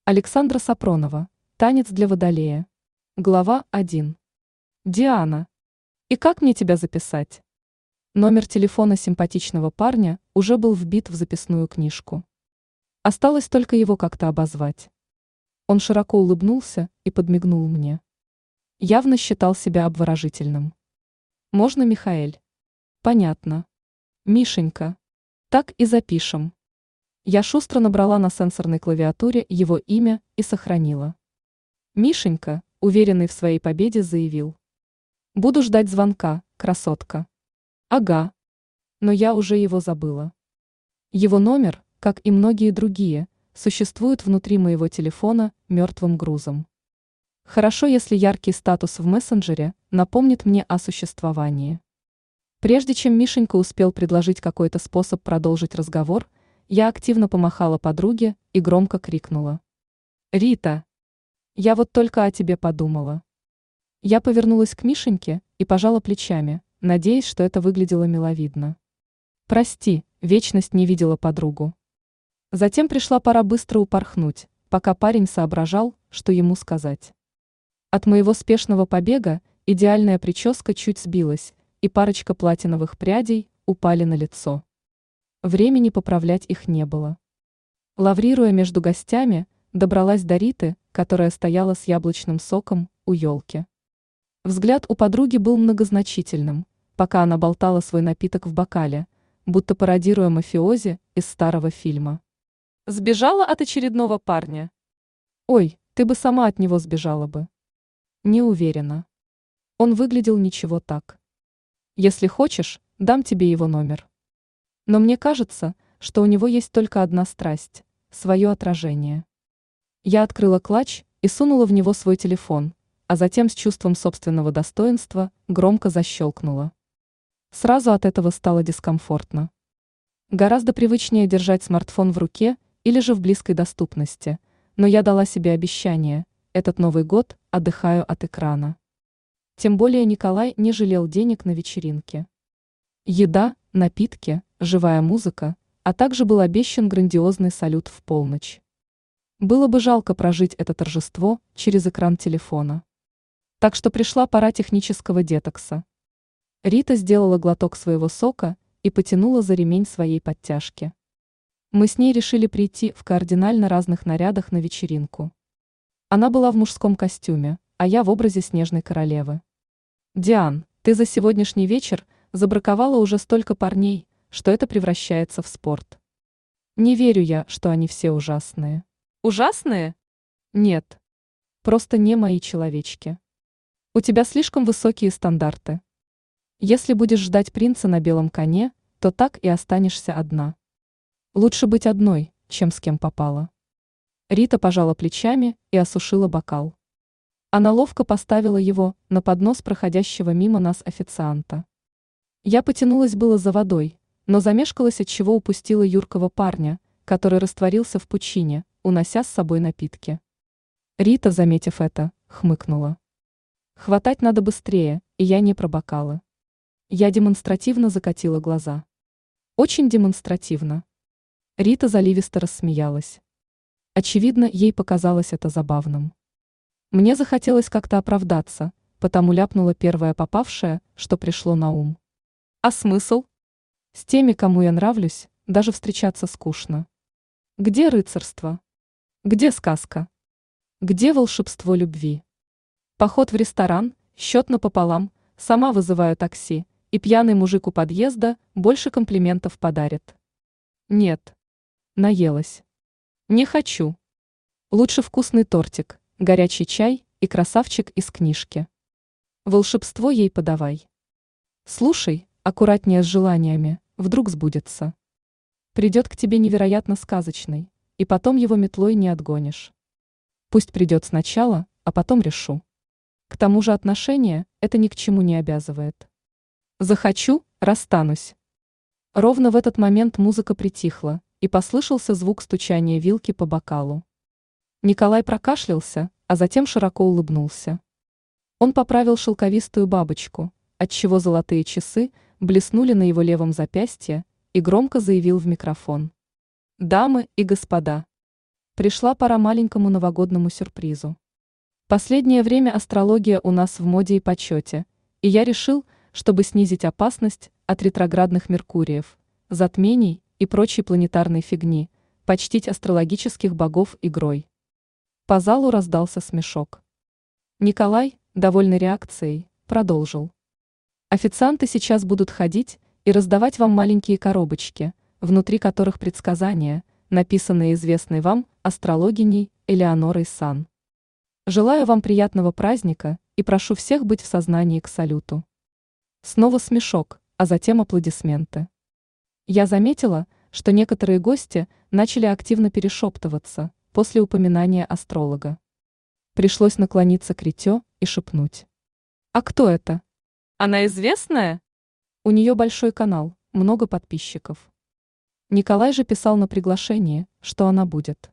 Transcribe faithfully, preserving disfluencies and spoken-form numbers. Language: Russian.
Александра Сапронова. Танец для водолея. Глава один. Диана. И как мне тебя записать? Номер телефона симпатичного парня уже был вбит в записную книжку. Осталось только его как-то обозвать. Он широко улыбнулся и подмигнул мне. Явно считал себя обворожительным. Можно, Михаэль? Понятно. Мишенька. Так и запишем. Я шустро набрала на сенсорной клавиатуре его имя и сохранила. Мишенька, уверенный в своей победе, заявил. Буду ждать звонка, красотка. Ага. Но я уже его забыла. Его номер, как и многие другие, существует внутри моего телефона мертвым грузом. Хорошо, если яркий статус в мессенджере напомнит мне о существовании. Прежде чем Мишенька успел предложить какой-то способ продолжить разговор, я активно помахала подруге и громко крикнула. «Рита! Я вот только о тебе подумала». Я повернулась к Мишеньке и пожала плечами, надеясь, что это выглядело миловидно. «Прости, вечность не видела подругу». Затем пришла пора быстро упорхнуть, пока парень соображал, что ему сказать. От моего спешного побега идеальная прическа чуть сбилась, и парочка платиновых прядей упали на лицо. Времени поправлять их не было. Лаврируя между гостями, добралась до Риты, которая стояла с яблочным соком у елки. Взгляд у подруги был многозначительным, пока она болтала свой напиток в бокале, будто пародируя мафиози из старого фильма. Сбежала от очередного парня. Ой, ты бы сама от него сбежала бы. Не уверена. Он выглядел ничего так. Если хочешь, дам тебе его номер. Но мне кажется, что у него есть только одна страсть – свое отражение. Я открыла клатч и сунула в него свой телефон, а затем с чувством собственного достоинства громко защелкнула. Сразу от этого стало дискомфортно. Гораздо привычнее держать смартфон в руке или же в близкой доступности, но я дала себе обещание – этот Новый год отдыхаю от экрана. Тем более Николай не жалел денег на вечеринке. Еда, напитки, живая музыка, а также был обещан грандиозный салют в полночь. Было бы жалко прожить это торжество через экран телефона. Так что пришла пора технического детокса. Рита сделала глоток своего сока и потянула за ремень своей подтяжки. Мы с ней решили прийти в кардинально разных нарядах на вечеринку. Она была в мужском костюме, а я в образе снежной королевы. «Диан, ты за сегодняшний вечер забраковала уже столько парней, что это превращается в спорт. Не верю я, что они все ужасные». «Ужасные?» «Нет. Просто не мои человечки. У тебя слишком высокие стандарты. Если будешь ждать принца на белом коне, то так и останешься одна. Лучше быть одной, чем с кем попало». Рита пожала плечами и осушила бокал. Она ловко поставила его на поднос проходящего мимо нас официанта. Я потянулась было за водой, но замешкалась, отчего упустила юркого парня, который растворился в пучине, унося с собой напитки. Рита, заметив это, хмыкнула. Хватать надо быстрее, и я не про бокалы. Я демонстративно закатила глаза. Очень демонстративно. Рита заливисто рассмеялась. Очевидно, ей показалось это забавным. Мне захотелось как-то оправдаться, потому ляпнула первое попавшее, что пришло на ум. А смысл? С теми, кому я нравлюсь, даже встречаться скучно. Где рыцарство? Где сказка? Где волшебство любви? Поход в ресторан, счет напополам, сама вызываю такси, и пьяный мужик у подъезда больше комплиментов подарит. Нет. Наелась. Не хочу. Лучше вкусный тортик, горячий чай и красавчик из книжки. Волшебство ей подавай. Слушай, аккуратнее с желаниями, вдруг сбудется. Придет к тебе невероятно сказочный, и потом его метлой не отгонишь. Пусть придет сначала, а потом решу. К тому же отношения это ни к чему не обязывает. Захочу – расстанусь. Ровно в этот момент музыка притихла, и послышался звук стучания вилки по бокалу. Николай прокашлялся, а затем широко улыбнулся. Он поправил шелковистую бабочку, отчего золотые часы блеснули на его левом запястье, и громко заявил в микрофон. «Дамы и господа, Пришла пора маленькому новогодному сюрпризу. Последнее время астрология у нас в моде и почете, и я решил, чтобы снизить опасность от ретроградных Меркуриев, затмений и прочей планетарной фигни, почтить астрологических богов игрой. По залу раздался смешок. Николай, довольный реакцией, продолжил. Официанты сейчас будут ходить и раздавать вам маленькие коробочки, внутри которых предсказания, написанные известной вам астрологиней Элеонорой Сан. Желаю вам приятного праздника и прошу всех быть в сознании к салюту. Снова смешок, а затем аплодисменты. Я заметила, что некоторые гости начали активно перешептываться после упоминания астролога. Пришлось наклониться к Ритё и шепнуть. «А кто это? Она известная?» У нее большой канал, много подписчиков. Николай же писал на приглашении, что она будет.